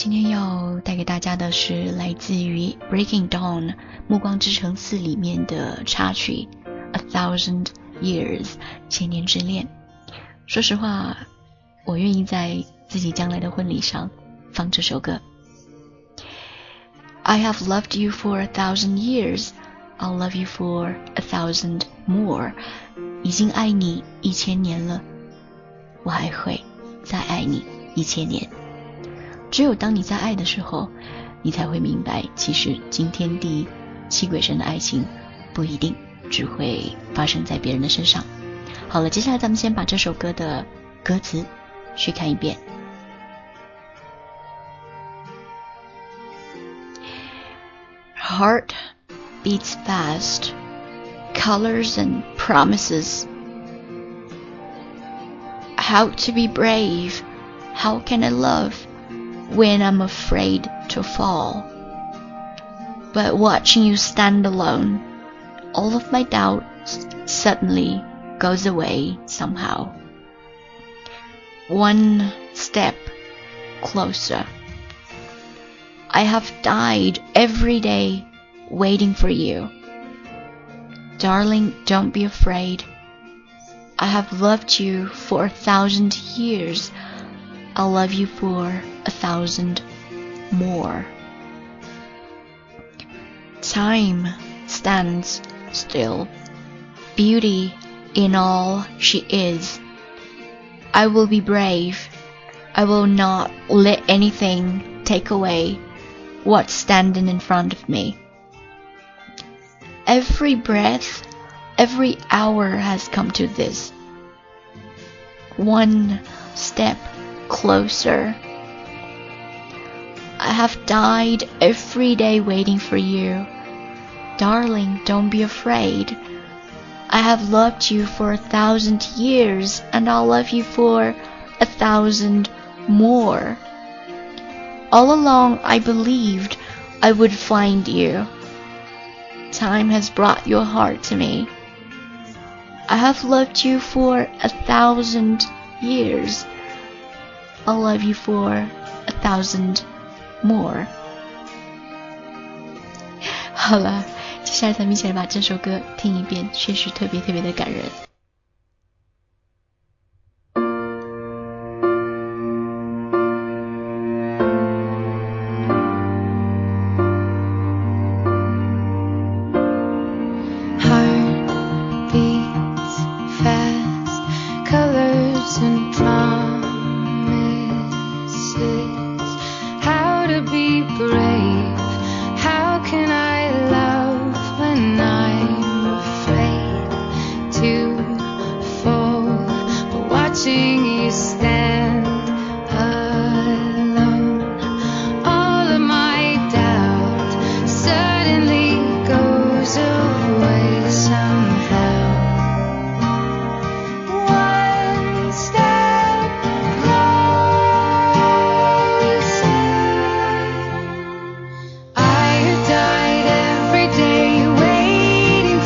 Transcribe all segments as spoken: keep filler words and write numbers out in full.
今天要带给大家的是来自于 Breaking Dawn 暮光之城四里面的插曲 A Thousand Years 千年之恋。说实话，我愿意在自己将来的婚礼上放这首歌。 I have loved you for a thousand years, I'll love you for a thousand more. 已经爱你一千年了，我还会再爱你一千年。只有当你在爱的时候，你才会明白，其实惊天地泣鬼神的爱情不一定只会发生在别人的身上。好了，接下来咱们先把这首歌的歌词去看一遍。Heart beats fast, colors and promises. How to be brave? How can I love when I'm afraid to fall? But watching you stand alone, all of my doubts suddenly goes away somehow. One step closer. I have died every day waiting for you. Darling, don't be afraid. I have loved you for a thousand years. I'll love you for a thousand more. Time stands still, beauty in all she is. I will be brave. I will not let anything take away what's standing in front of me. Every breath, every hour has come to this. One step closer. I have died every day waiting for you. Darling, don't be afraid. I have loved you for a thousand years, and I'll love you for a thousand more. All along I believed I would find you. Time has brought your heart to me. I have loved you for a thousand years. I'll love you for a thousand more. 好了，接下来咱们一起来把这首歌听一遍，确实特别特别的感人。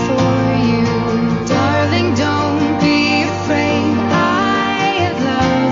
Darling, don't be afraid. I have loved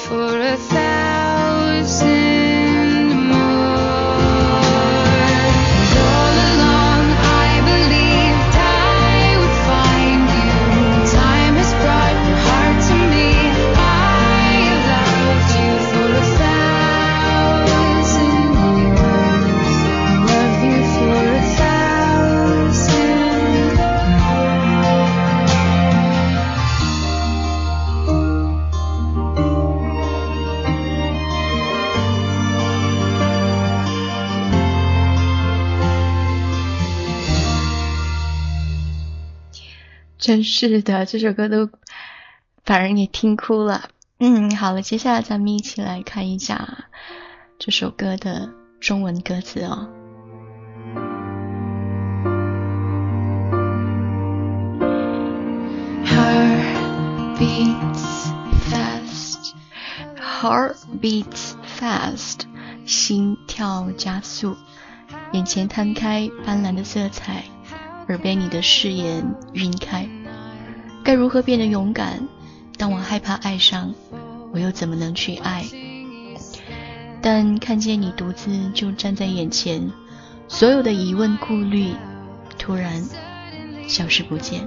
for a thousand 真是的，这首歌都把人给听哭了。嗯，好了，接下来咱们一起来看一下这首歌的中文歌词哦。Heart beats fast, heart beats fast， 心跳加速，眼前摊开斑斓的色彩，而被你的誓言晕开。该如何变得勇敢？当我害怕爱上，我又怎么能去爱？但看见你独自就站在眼前，所有的疑问顾虑突然消失不见。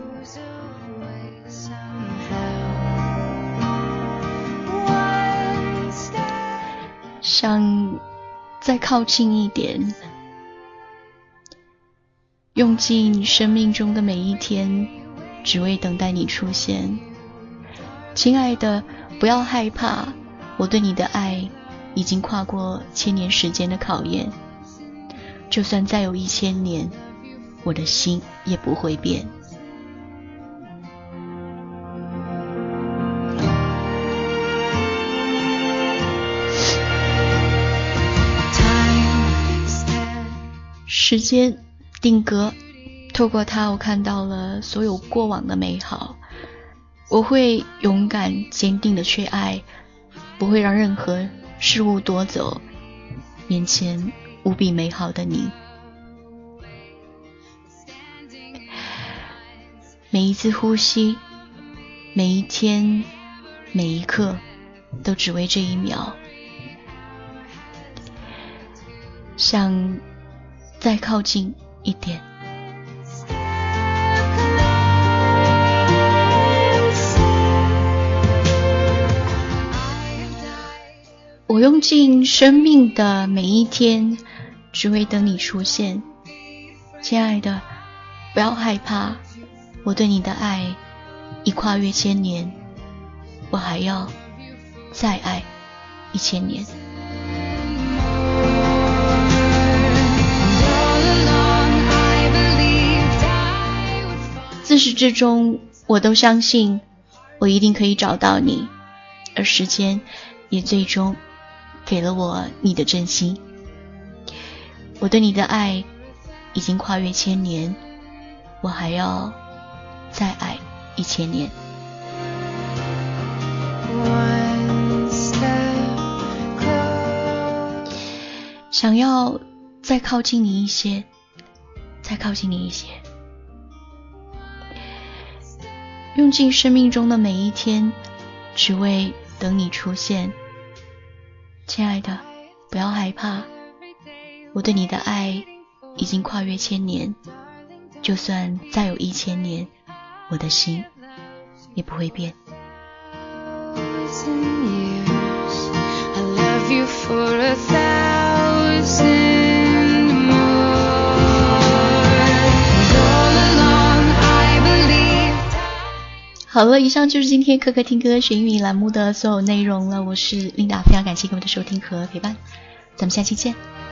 想再靠近一点，用尽生命中的每一天，只为等待你出现。亲爱的，不要害怕，我对你的爱已经跨过千年时间的考验。就算再有一千年，我的心也不会变。时间定格，透过它我看到了所有过往的美好。我会勇敢坚定的去爱，不会让任何事物夺走眼前无比美好的你。每一次呼吸，每一天，每一刻，都只为这一秒。想再靠近一点。我用尽生命的每一天，只为等你出现。亲爱的，不要害怕，我对你的爱已跨越千年，我还要再爱一千年。自始至终，我都相信我一定可以找到你，而时间也最终给了我你的真心。我对你的爱已经跨越千年，我还要再爱一千年。想要再靠近你一些，再靠近你一些。用尽生命中的每一天，只为等你出现。亲爱的，不要害怕，我对你的爱已经跨越千年，就算再有一千年，我的心也不会变。好了，以上就是今天可可听歌学英语栏目的所有内容了。我是琳达，非常感谢各位的收听和陪伴，咱们下期见。